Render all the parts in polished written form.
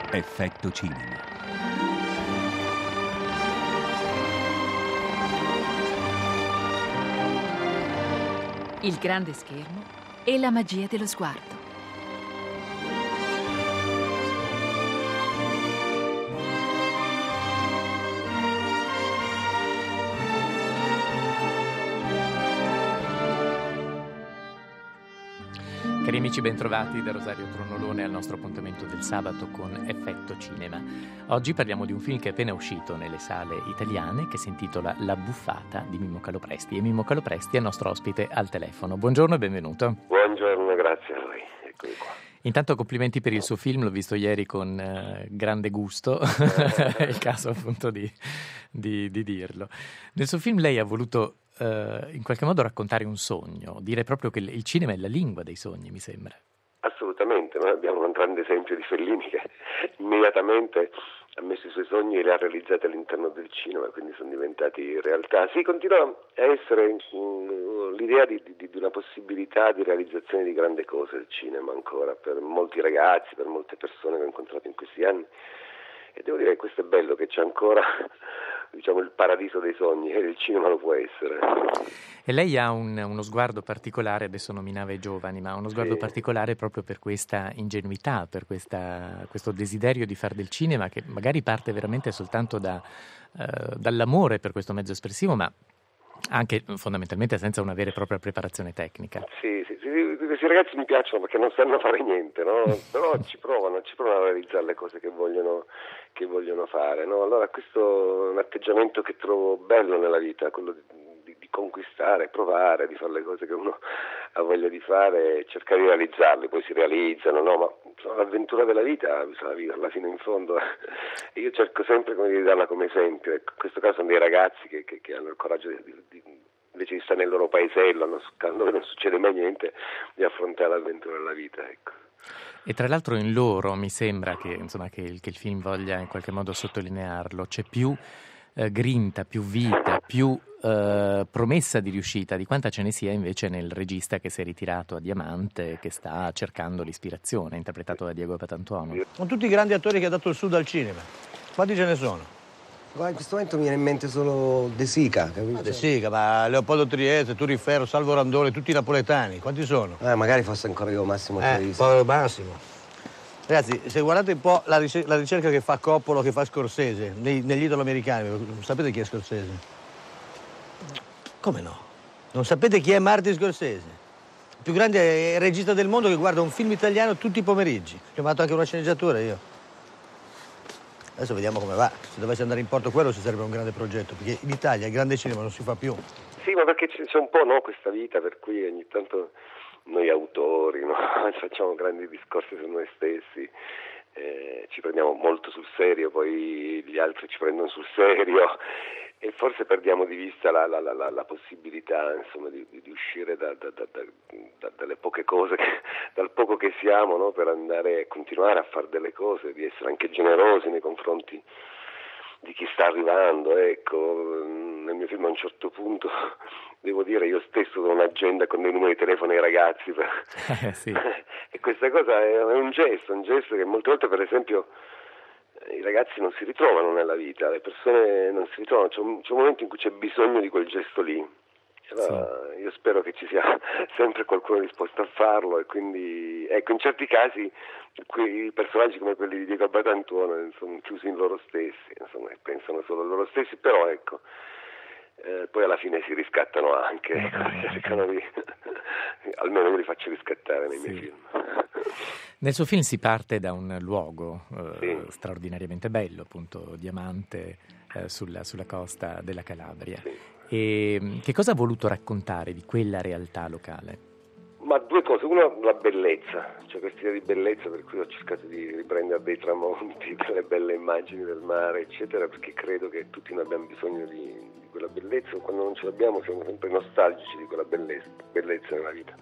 Effetto cinema. Il grande schermo e la magia dello sguardo. Cari amici, bentrovati da Rosario Tronolone al nostro appuntamento del sabato con Effetto Cinema. Oggi parliamo di un film che è appena uscito nelle sale italiane, che si intitola La buffata di Mimmo Calopresti. E Mimmo Calopresti è il nostro ospite al telefono. Buongiorno e benvenuto. Buongiorno, grazie a voi. Eccomi qua. Intanto complimenti per il suo film, l'ho visto ieri con grande gusto, è il caso appunto di dirlo. Nel suo film lei ha voluto in qualche modo raccontare un sogno, dire proprio che il cinema è la lingua dei sogni, mi sembra. Assolutamente, noi abbiamo un grande esempio di Fellini che immediatamente ha messo i suoi sogni e li ha realizzati all'interno del cinema, quindi sono diventati realtà. Sì, continua a essere l'idea di una possibilità di realizzazione di grandi cose il cinema ancora, per molti ragazzi, per molte persone che ho incontrato in questi anni. E devo dire che questo è bello, che c'è ancora, diciamo, il paradiso dei sogni, e il cinema lo può essere. E lei ha uno sguardo particolare, adesso nominava i giovani, ma uno sguardo particolare proprio per questa ingenuità, per questo desiderio di fare del cinema che magari parte veramente soltanto dall'amore per questo mezzo espressivo, ma anche fondamentalmente senza una vera e propria preparazione tecnica. Sì, questi ragazzi mi piacciono perché non sanno fare niente, no? Però ci provano a realizzare le cose che vogliono fare, no? Allora questo è un atteggiamento che trovo bello nella vita, quello di conquistare, provare, di fare le cose che uno ha voglia di fare e cercare di realizzarle, poi si realizzano, no? Ma insomma, l'avventura della vita bisogna viverla fino in fondo e io cerco sempre di darla come esempio. In questo caso sono dei ragazzi che hanno il coraggio invece di stare nel loro paesello, dove non succede mai niente, di affrontare l'avventura della vita, ecco. E tra l'altro in loro mi sembra che il film voglia in qualche modo sottolinearlo, c'è più grinta, più vita, più promessa di riuscita di quanta ce ne sia invece nel regista che si è ritirato a Diamante, che sta cercando l'ispirazione, interpretato da Diego Patantuono. Con tutti i grandi attori che ha dato il Sud al cinema, quanti ce ne sono? In questo momento mi viene in mente solo De Sica, capito? De Sica, ma Leopoldo Trieste, Turi Ferro, Salvo Randone, tutti i napoletani, quanti sono? Magari fosse ancora io Massimo Troisi. Povero Massimo. Ragazzi, se guardate un po' la ricerca che fa Coppola, che fa Scorsese, negli idoli americani, sapete chi è Scorsese? Come no? Non sapete chi è Martin Scorsese? Il più grande regista del mondo che guarda un film italiano tutti i pomeriggi. Ci ho fatto anche una sceneggiatura io. Adesso vediamo come va. Se dovesse andare in porto quello ci sarebbe un grande progetto, perché in Italia il grande cinema non si fa più. Sì, ma perché c'è un po', no, questa vita per cui ogni tanto noi autori, no, facciamo grandi discorsi su noi stessi, ci prendiamo molto sul serio, poi gli altri ci prendono sul serio e forse perdiamo di vista la possibilità, insomma, di uscire dalle poche cose, dal poco che siamo, no, per andare a continuare a fare delle cose, di essere anche generosi nei confronti di chi sta arrivando. Ecco, nel mio film a un certo punto devo dire io stesso do un'agenda con dei numeri di telefono ai ragazzi sì. E questa cosa è un gesto che molte volte, per esempio, i ragazzi non si ritrovano nella vita, le persone non si ritrovano, c'è un momento in cui c'è bisogno di quel gesto lì. Allora, io spero che ci sia sempre qualcuno disposto a farlo e quindi, ecco, in certi casi quei personaggi come quelli di Diego Patantuono sono chiusi in loro stessi, insomma, pensano solo a loro stessi, però ecco, poi alla fine si riscattano anche, cercano almeno io li faccio riscattare nei miei film. Nel suo film si parte da un luogo straordinariamente bello, appunto Diamante, sulla costa della Calabria. Sì. E che cosa ha voluto raccontare di quella realtà locale? Ma due cose, una la bellezza, cioè questa idea di bellezza, per cui ho cercato di riprendere dei tramonti, delle belle immagini del mare, eccetera, perché credo che tutti noi abbiamo bisogno di quella bellezza, quando non ce l'abbiamo siamo sempre nostalgici di quella bellezza nella vita.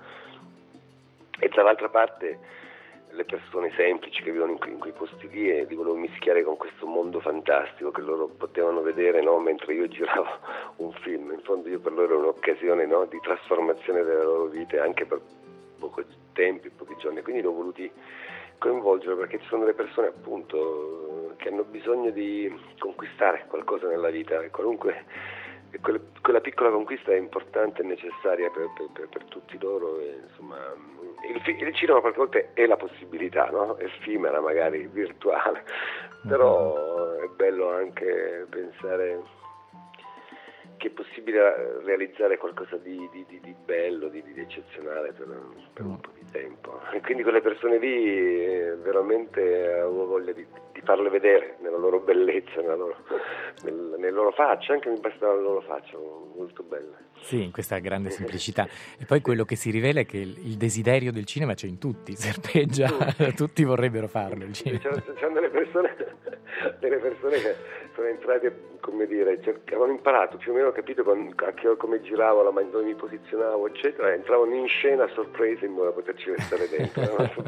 E dall'altra parte le persone semplici che vivono in quei posti lì, e li volevo mischiare con questo mondo fantastico che loro potevano vedere, no, mentre io giravo un film. In fondo io per loro era un'occasione, no, di trasformazione delle loro vite anche per poco tempo, pochi giorni, quindi li ho voluti coinvolgere, perché ci sono delle persone appunto che hanno bisogno di conquistare qualcosa nella vita, e quella piccola conquista è importante e necessaria per tutti loro, e, insomma, il cinema qualche volta è la possibilità, no? Effimera, magari virtuale, però è bello anche pensare che è possibile realizzare qualcosa di bello, di eccezionale per un po' di tempo. E quindi quelle persone lì veramente avevo voglia di farle vedere nella loro bellezza, nelle loro facce, anche mi bastava la loro faccia, molto bella. Sì, in questa grande semplicità. E poi quello che si rivela è che il desiderio del cinema c'è in tutti, serpeggia, tutti vorrebbero farlo il cinema. C'erano delle persone che sono entrate, come dire, avevano imparato, più o meno capito come giravo, dove mi posizionavo, eccetera, entravano in scena a sorpresa in modo da poterci restare dentro.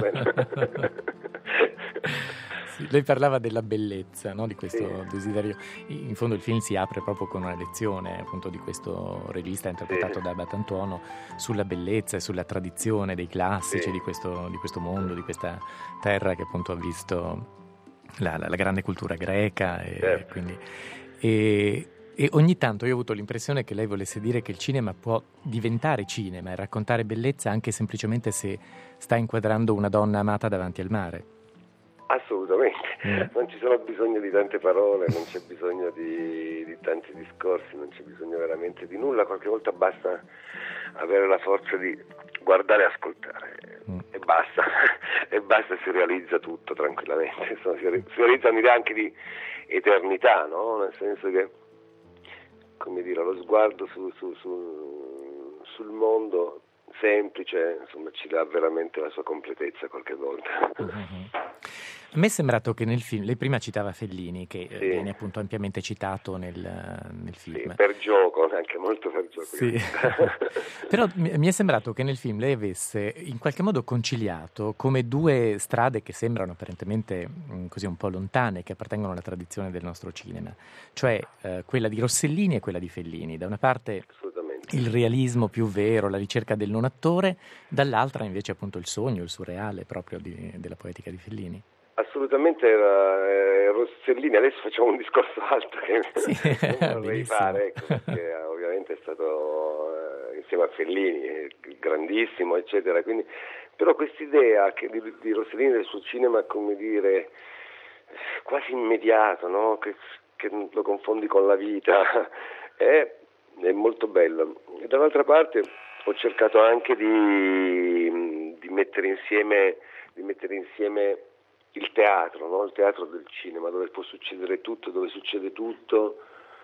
Sì, lei parlava della bellezza, no? Di questo desiderio. In fondo il film si apre proprio con una lezione appunto di questo regista interpretato da Batantuono sulla bellezza e sulla tradizione dei classici di questo mondo, di questa terra che appunto ha visto la grande cultura greca e ogni tanto io ho avuto l'impressione che lei volesse dire che il cinema può diventare cinema e raccontare bellezza anche semplicemente se sta inquadrando una donna amata davanti al mare. Assolutamente, non ci sono bisogno di tante parole, non c'è bisogno di tanti discorsi, non c'è bisogno veramente di nulla, qualche volta basta avere la forza di guardare e ascoltare e basta, si realizza tutto tranquillamente, insomma, si realizza un'idea anche di eternità, no? Nel senso che, come dire, lo sguardo sul mondo semplice, insomma, ci dà veramente la sua completezza qualche volta. A me è sembrato che nel film, lei prima citava Fellini, che viene appunto ampiamente citato nel film. Sì, per gioco, anche molto per gioco. Sì. Però mi è sembrato che nel film lei avesse in qualche modo conciliato come due strade che sembrano apparentemente così un po' lontane, che appartengono alla tradizione del nostro cinema, cioè quella di Rossellini e quella di Fellini. Da una parte il realismo più vero, la ricerca del non attore, dall'altra invece appunto il sogno, il surreale proprio della poetica di Fellini. Assolutamente Rossellini, adesso facciamo un discorso alto che non vorrei fare, ecco, perché ovviamente è stato insieme a Fellini grandissimo, eccetera, quindi, però quest'idea di Rossellini del suo cinema, come dire, quasi immediato, no? che lo confondi con la vita, è molto bello. E dall'altra parte ho cercato anche di mettere insieme il teatro, no? Il teatro del cinema, dove può succedere tutto, dove succede tutto,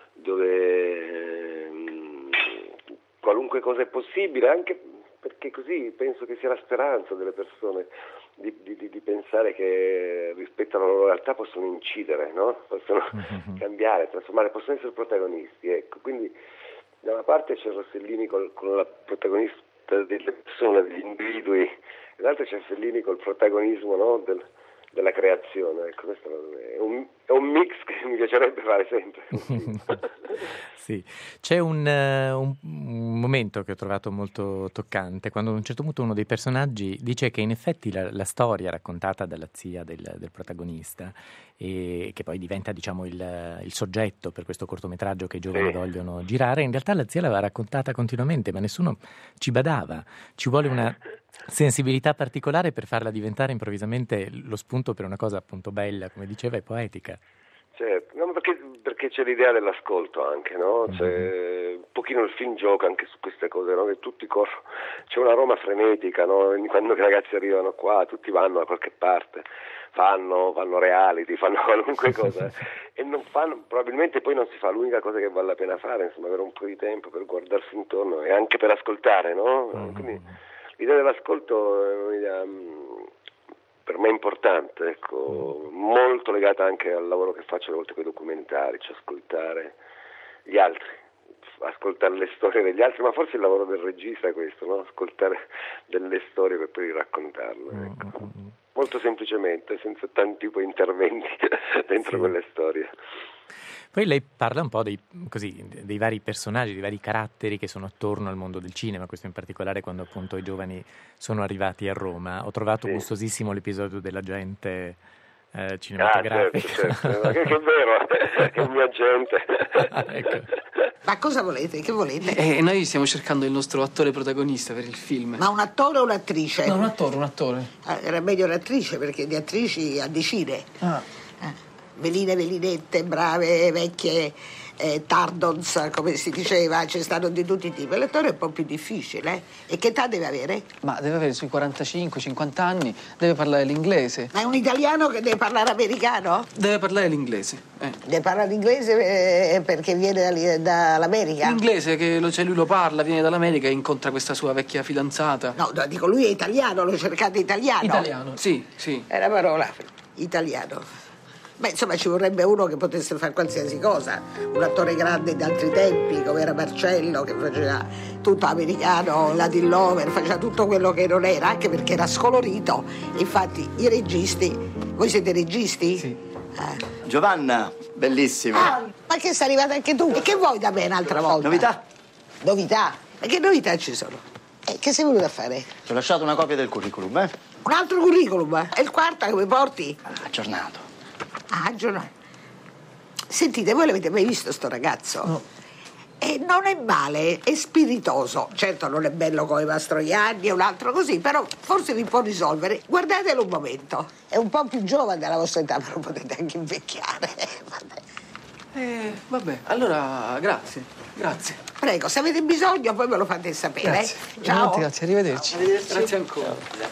dove qualunque cosa è possibile, anche perché così penso che sia la speranza delle persone di pensare che rispetto alla loro realtà possono incidere, no? Possono cambiare, trasformare, possono essere protagonisti, ecco. Quindi da una parte c'è Rossellini con la protagonista delle persone, degli individui, e dall'altra c'è Fellini col protagonismo, no? della creazione. Ecco, questo è un mix che mi piacerebbe fare sempre. Sì, c'è un momento che ho trovato molto toccante, quando a un certo punto uno dei personaggi dice che in effetti la storia raccontata dalla zia del protagonista, e che poi diventa diciamo il soggetto per questo cortometraggio che i giovani vogliono girare, in realtà la zia l'aveva raccontata continuamente, ma nessuno ci badava. Ci vuole una sensibilità particolare per farla diventare improvvisamente lo spunto per una cosa appunto bella, come diceva, e poetica. Certo, no, perché c'è l'idea dell'ascolto anche, no? Un pochino il film gioca anche su queste cose, no? Che tutti corrono, c'è una Roma frenetica, no? Quando i ragazzi arrivano qua, tutti vanno da qualche parte, fanno reality, fanno qualunque cosa e non fanno, probabilmente poi non si fa l'unica cosa che vale la pena fare, insomma, avere un po' di tempo per guardarsi intorno e anche per ascoltare, no? Quindi l'idea dell'ascolto è un'idea per me importante, ecco, molto legata anche al lavoro che faccio alle volte con i documentari, cioè ascoltare gli altri, ascoltare le storie degli altri, ma forse il lavoro del regista è questo, no? Ascoltare delle storie per poi raccontarle. Ecco. molto semplicemente, senza tanti poi interventi dentro quelle storie. Poi lei parla un po' dei vari personaggi, dei vari caratteri che sono attorno al mondo del cinema, questo in particolare quando appunto i giovani sono arrivati a Roma. Ho trovato gustosissimo l'episodio dell'agente cinematografico. Certo. Che è vero, è un mio agente. Ecco. Ma cosa volete? Che volete? Noi stiamo cercando il nostro attore protagonista per il film. Ma un attore o un'attrice? No, un attore. Era meglio un'attrice, perché di attrici a decine. Veline, velinette, brave, vecchie, tardons, come si diceva, ci stanno di tutti i tipi. L'attore è un po' più difficile. E che età deve avere? Ma deve avere sui 45-50 anni, deve parlare l'inglese. Ma è un italiano che deve parlare americano? Deve parlare l'inglese. Deve parlare l'inglese perché viene dall'America? L'inglese, che lui lo parla, viene dall'America e incontra questa sua vecchia fidanzata. No, dico, lui è italiano, lo cercate italiano? Italiano, sì. È la parola, italiano. Beh, insomma, ci vorrebbe uno che potesse fare qualsiasi cosa. Un attore grande d'altri tempi, come era Marcello, che faceva tutto americano, Latin Lover, faceva tutto quello che non era, anche perché era scolorito. Infatti, i registi... Voi siete registi? Sì. Giovanna, bellissima. Ma che sei arrivata anche tu? E che vuoi da me un'altra volta? Novità? Novità? Ma che novità ci sono? Che sei venuto a fare? Ti ho lasciato una copia del curriculum, Un altro curriculum? E il quarto come porti? Aggiornato. Aggiornato. Sentite, voi l'avete mai visto sto ragazzo? No. E non è male, è spiritoso. Certo non è bello come Mastroianni e un altro così, però forse vi può risolvere. Guardatelo un momento. È un po' più giovane della vostra età, però potete anche invecchiare. Vabbè, allora grazie. Prego, se avete bisogno poi me lo fate sapere. Grazie. Ciao. Grazie, arrivederci. Grazie ancora.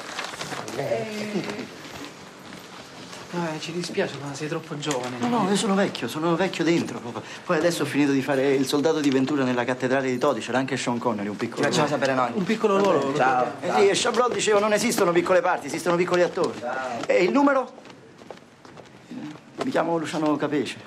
Ci dispiace, ma sei troppo giovane. No, io sono vecchio dentro. Poi adesso ho finito di fare il soldato di Ventura nella cattedrale di Todi, c'era anche Sean Connery, un piccolo ruolo. sapere noi. Un piccolo ruolo. Ciao. Lì e Chabrol diceva non esistono piccole parti, esistono piccoli attori. E il numero? Mi chiamo Luciano Capece.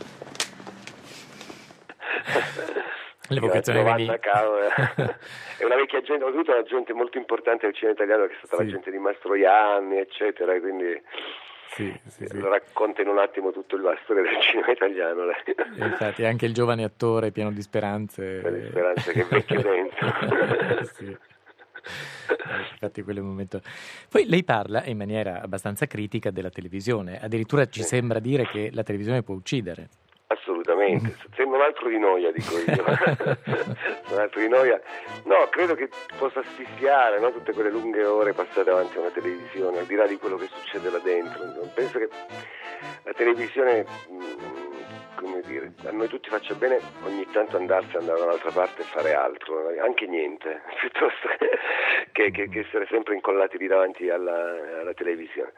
L'evocazione Giovanna Cao è una vecchia gente, oltretutto una gente molto importante del cinema italiano, che è stata la gente di Mastroianni, eccetera, quindi lo racconta in un attimo tutto la storia del cinema italiano. Infatti anche il giovane attore pieno di speranze. Le speranze che vecchio dentro. Sì. Infatti quello è un momento. Poi lei parla in maniera abbastanza critica della televisione, addirittura ci sembra dire che la televisione può uccidere. Assolutamente, sembra un altro di noia, dico io. Un altro di noia. No, credo che possa asfissiare, no? Tutte quelle lunghe ore passate davanti a una televisione, al di là di quello che succede là dentro. Penso che la televisione, come dire, a noi tutti faccia bene ogni tanto andare dall'altra parte e fare altro, anche niente, piuttosto che essere sempre incollati lì davanti alla televisione.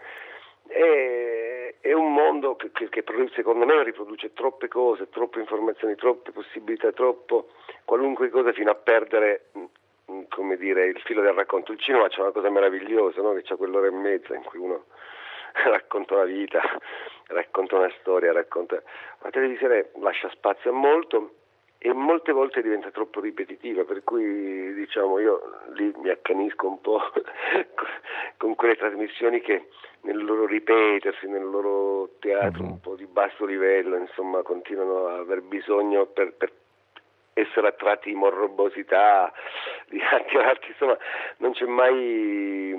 È un mondo che secondo me riproduce troppe cose, troppe informazioni, troppe possibilità, troppo qualunque cosa, fino a perdere, come dire, il filo del racconto. Il cinema c'è una cosa meravigliosa, no? Che c'è quell'ora e mezza in cui uno racconta una vita, racconta una storia, la televisione lascia spazio a molto e molte volte diventa troppo ripetitiva, per cui diciamo io lì mi accanisco un po' con quelle trasmissioni che nel loro ripetersi, nel loro teatro un po' di basso livello, insomma, continuano a aver bisogno per essere attratti di morbosità, di altri, insomma, non c'è mai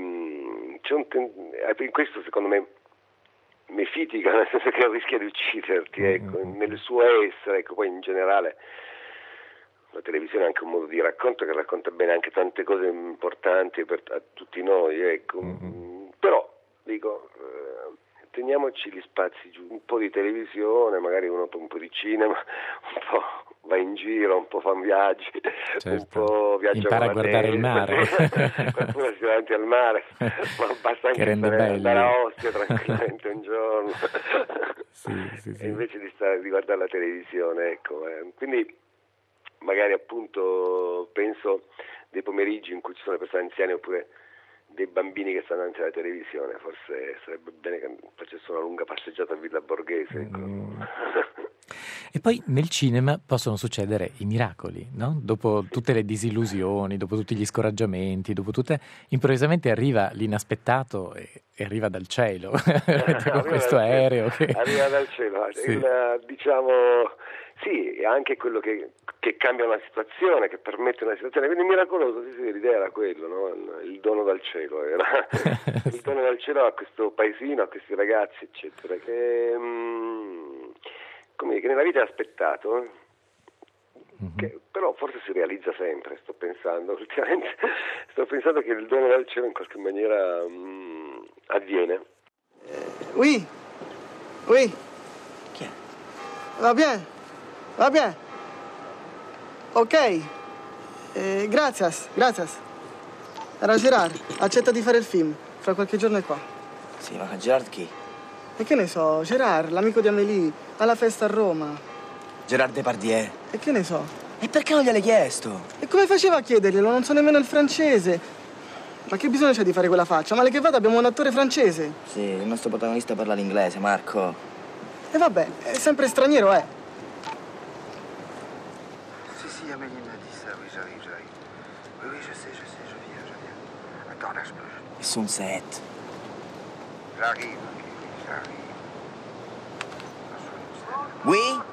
in questo secondo me mefitica, nel senso che rischia di ucciderti, ecco, nel suo essere, ecco. Poi in generale la televisione è anche un modo di racconto che racconta bene anche tante cose importanti a tutti noi, ecco. Però dico, teniamoci gli spazi giù, un po' di televisione, magari un po' di cinema, un po' va in giro, un po' fa viaggi, un po' viaggia impara a guardare il mare. Qualcuno si va davanti al mare, ma basta anche andare a Ostia tranquillamente un giorno. Sì. E invece di guardare la televisione, ecco. Quindi magari appunto penso dei pomeriggi in cui ci sono persone anziane oppure dei bambini che stanno davanti alla televisione, forse sarebbe bene che facessero una lunga passeggiata a Villa Borghese, ecco. E poi nel cinema possono succedere i miracoli, no? Dopo tutte le disillusioni, dopo tutti gli scoraggiamenti, improvvisamente arriva l'inaspettato e arriva dal cielo, con questo aereo. Arriva dal cielo, sì. Sì, anche quello che cambia una situazione, che permette una situazione, quindi miracoloso, sì, l'idea era quello, no? Il dono dal cielo, era il dono dal cielo a questo paesino, a questi ragazzi, eccetera, che nella vita è aspettato, che però forse si realizza sempre, sto pensando che il dono dal cielo in qualche maniera avviene. Oui. Chi è? Va bien. Ok. Gracias. Era Gerard, accetta di fare il film, fra qualche giorno è qua. Sì, ma Gerard chi? E che ne so, Gerard, l'amico di Amélie, alla festa a Roma. Gerard Depardieu. E che ne so? E perché non gliel'hai chiesto? E come faceva a chiederglielo? Non so nemmeno il francese. Ma che bisogno c'è di fare quella faccia? Male che vada abbiamo un attore francese. Sì, il nostro protagonista parla l'inglese, Marco. E vabbè, è sempre straniero, eh. Si, Amélie m'a dit ça, oui, j'arrive. Oui, je sais, je viens. Attends, là, je peux... È su un set. J'arrive, j'arrive. Oui?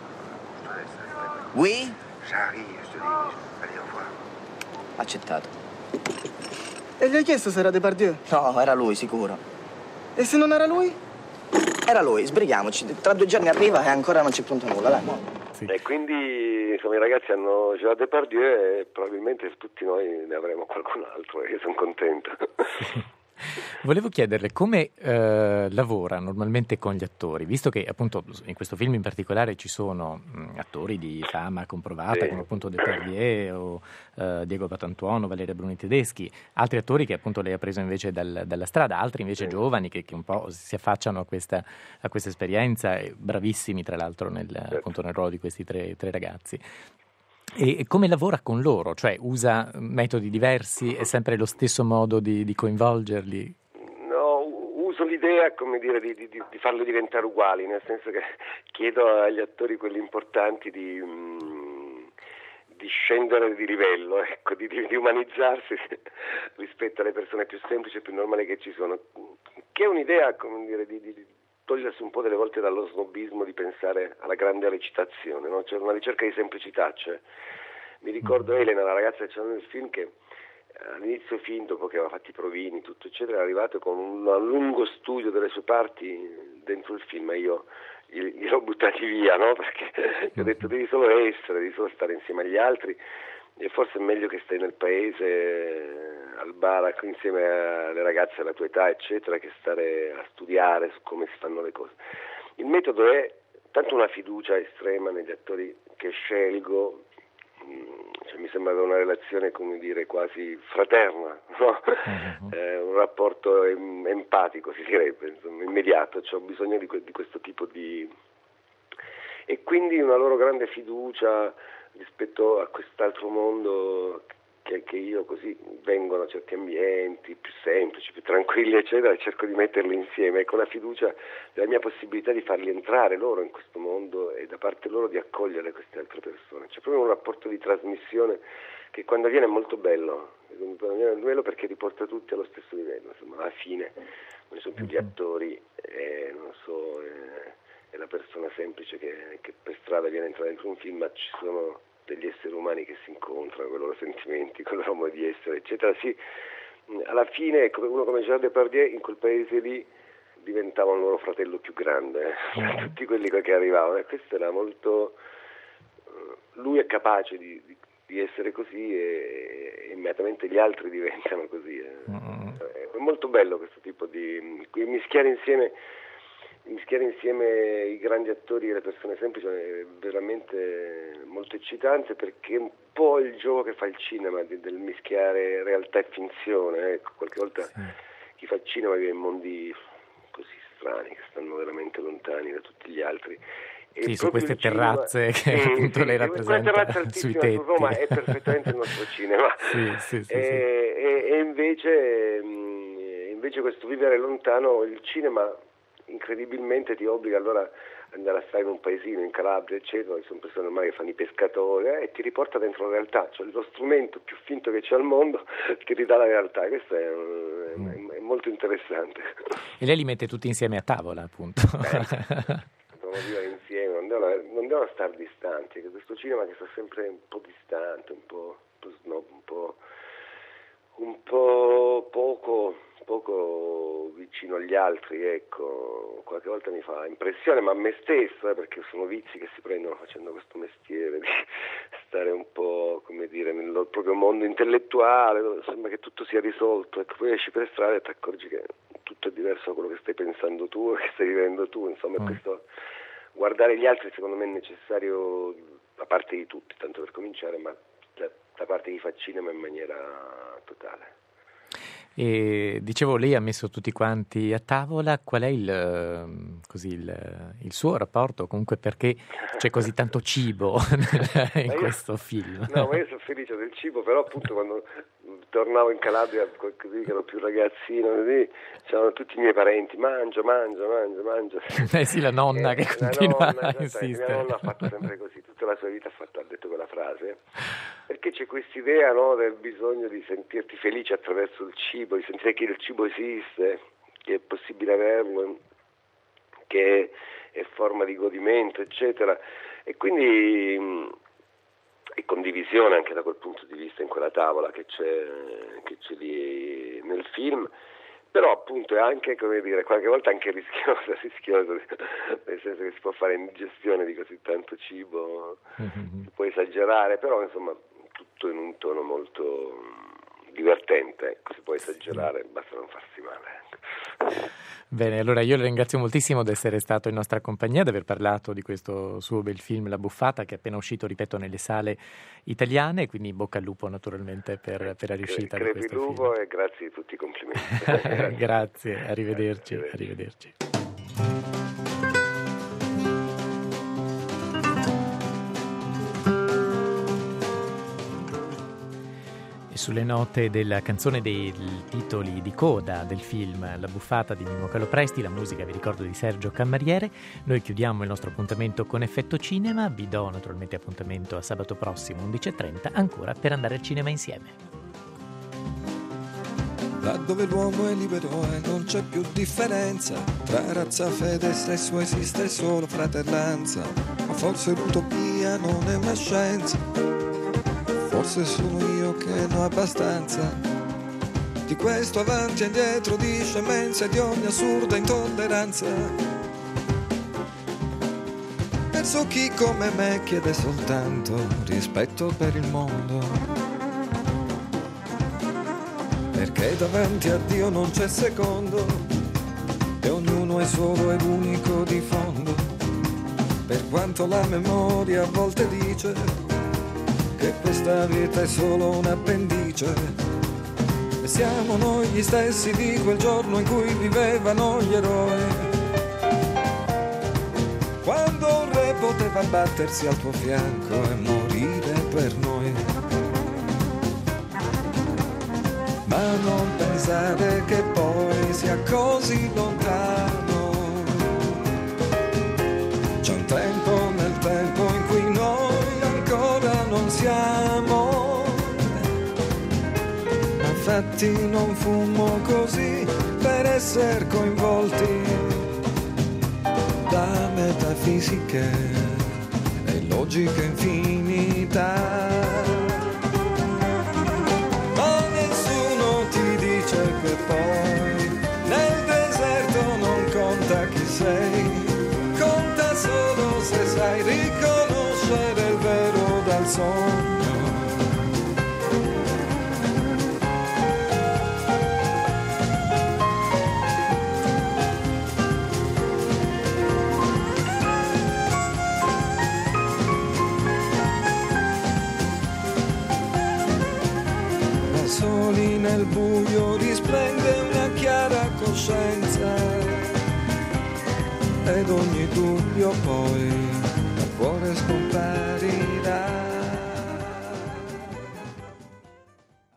Oui? J'arrive, je te dis. Allez, au revoir. Accettato. E gli hai chiesto se era Depardieu? No, era lui, sicuro. E se non era lui? Era lui, sbrighiamoci. Tra 2 giorni arriva e ancora non c'è pronto nulla, dai. Sì. E quindi insomma i ragazzi hanno Gerard Depardieu e probabilmente tutti noi ne avremo qualcun altro e io sono contento. Volevo chiederle come lavora normalmente con gli attori, visto che appunto in questo film in particolare ci sono attori di fama comprovata, sì, come appunto Depardieu o Diego Batantuono, Valeria Bruni Tedeschi, altri attori che appunto lei ha preso invece dalla strada, altri invece giovani che un po' si affacciano a questa esperienza, bravissimi tra l'altro appunto nel ruolo di questi tre ragazzi. E come lavora con loro? Cioè usa metodi diversi? È sempre lo stesso modo di coinvolgerli? No, uso l'idea, come dire, di farli diventare uguali, nel senso che chiedo agli attori, quelli importanti, di scendere di livello, ecco, di umanizzarsi rispetto alle persone più semplici e più normali che ci sono, che è un'idea, come dire, di togliersi un po' delle volte dallo snobismo di pensare alla grande recitazione, no? C'è una ricerca di semplicità, cioè, mi ricordo Elena, la ragazza che c'era nel film, che all'inizio film, dopo che aveva fatto i provini, tutto eccetera, è arrivato con un lungo studio delle sue parti dentro il film, e io gliel'ho buttati via, no? Perché gli ho detto devi solo stare insieme agli altri, e forse è meglio che stai nel paese al bar insieme alle ragazze della tua età eccetera, che stare a studiare su come si fanno le cose. Il metodo è tanto una fiducia estrema negli attori che scelgo, cioè, mi sembra una relazione, come dire, quasi fraterna, no? Un rapporto empatico, si direbbe, insomma, immediato, cioè, ho bisogno di questo tipo di... e quindi una loro grande fiducia rispetto a quest'altro mondo che io così vengo da certi ambienti più semplici, più tranquilli eccetera, e cerco di metterli insieme con la fiducia della mia possibilità di farli entrare loro in questo mondo e da parte loro di accogliere queste altre persone. C'è proprio un rapporto di trasmissione che quando avviene è molto bello, perché riporta tutti allo stesso livello, insomma alla fine non sono più gli attori è la persona semplice che per strada viene a entrare dentro un film, ma ci sono degli esseri umani che si incontrano con i loro sentimenti, con il loro modo di essere, eccetera. Sì, alla fine uno come Gerard Depardieu in quel paese lì diventava un loro fratello più grande, tutti quelli che arrivavano, e questo era molto... lui è capace di essere così e immediatamente gli altri diventano così. È molto bello questo tipo di... mischiare insieme i grandi attori e le persone semplici è veramente molto eccitante, perché è un po' il gioco che fa il cinema del mischiare realtà e finzione, ecco. Qualche volta chi fa il cinema vive in mondi così strani che stanno veramente lontani da tutti gli altri. Sì, su queste terrazze che appunto lei rappresenta, terrazza altissima sui tetti. Su Roma è perfettamente il nostro cinema. Sì. E invece questo vivere lontano, il cinema incredibilmente ti obbliga allora ad andare a stare in un paesino in Calabria, eccetera, ci sono persone ormai che fanno i pescatori, e ti riporta dentro la realtà, cioè lo strumento più finto che c'è al mondo ti ridà la realtà. Questo è molto interessante. E lei li mette tutti insieme a tavola, appunto. Dobbiamo vivere insieme, non devono stare distanti, che questo cinema che sta sempre un po' distante, un po' snob, un po' poco vicino agli altri, ecco. Qualche volta mi fa impressione, ma a me stesso, perché sono vizi che si prendono facendo questo mestiere di stare un po', come dire, nel proprio mondo intellettuale, dove sembra che tutto sia risolto, ecco, poi esci per strada e ti accorgi che tutto è diverso da quello che stai pensando tu e che stai vivendo tu, insomma. Questo guardare gli altri secondo me è necessario da parte di tutti, tanto per cominciare, ma da parte di chi fa cinema in maniera totale. E dicevo, lei ha messo tutti quanti a tavola, qual è il suo rapporto, comunque, perché c'è così tanto cibo in questo film? No, ma io sono felice del cibo, però appunto quando tornavo in Calabria, così che ero più ragazzino, così, c'erano tutti i miei parenti, mangia. Sì, la nonna che continua a insistere. Mia nonna ha fatto sempre così, tutta la sua vita ha detto quella frase, perché c'è quest'idea, no, del bisogno di sentirti felice attraverso il cibo, di sentire che il cibo esiste, che è possibile averlo, che è forma di godimento, eccetera, e quindi e condivisione anche da quel punto di vista in quella tavola che c'è lì nel film. Però appunto è anche, come dire, qualche volta anche rischioso, nel senso che si può fare indigestione di così tanto cibo, si può esagerare, però insomma tutto in un tono molto divertente, ecco, si può esagerare, basta non farsi male. Bene, allora io le ringrazio moltissimo di essere stato in nostra compagnia, di aver parlato di questo suo bel film La Buffata, che è appena uscito, ripeto, nelle sale italiane, quindi bocca al lupo naturalmente per la riuscita di questo film. Lupo, e grazie di tutti i complimenti. Grazie, arrivederci. Sulle note della canzone dei titoli di coda del film La Buffata di Mimmo Calopresti, la musica, vi ricordo, di Sergio Cammariere. Noi chiudiamo il nostro appuntamento con Effetto Cinema, vi do naturalmente appuntamento a sabato prossimo 11:30 ancora per andare al cinema insieme. Laddove l'uomo è libero e non c'è più differenza tra razza, fede e sesso, esiste solo fratellanza. Ma forse l'utopia non è una scienza, forse sono io che ne ho abbastanza di questo avanti e indietro, di scemenze, di ogni assurda intolleranza. Penso chi come me chiede soltanto rispetto per il mondo, perché davanti a Dio non c'è secondo e ognuno è solo e unico di fondo. Per quanto la memoria a volte dice che questa vita è solo un appendice, e siamo noi gli stessi di quel giorno in cui vivevano gli eroi, quando un re poteva battersi al tuo fianco e morire per noi. Ma non pensare che poi sia così lontano, c'è un tempo nel tempo in cui noi non siamo, ma infatti non fummo così per essere coinvolti da metafisiche e logiche infinità. Ma nessuno ti dice che poi nel deserto non conta chi sei, conta solo se sai riconoscere il vero dal sogno. Da soli nel buio risplende una chiara coscienza ed ogni dubbio poi